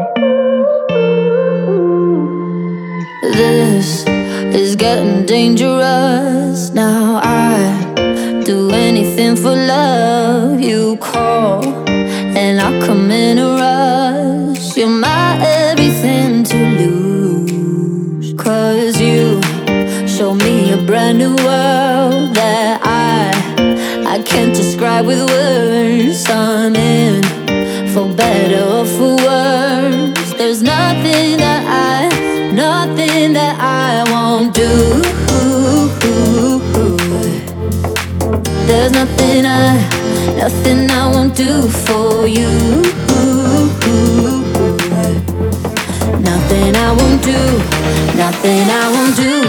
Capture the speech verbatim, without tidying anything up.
This is getting dangerous now. I do anything for love. You call and I come in a rush. You're my everything to lose. Cause you show me a brand new world that I I can't describe with words. I'm in, for better or for worse. There's nothing that I, nothing that I won't do. There's nothing I, nothing I won't do for you. Nothing I won't do, nothing I won't do.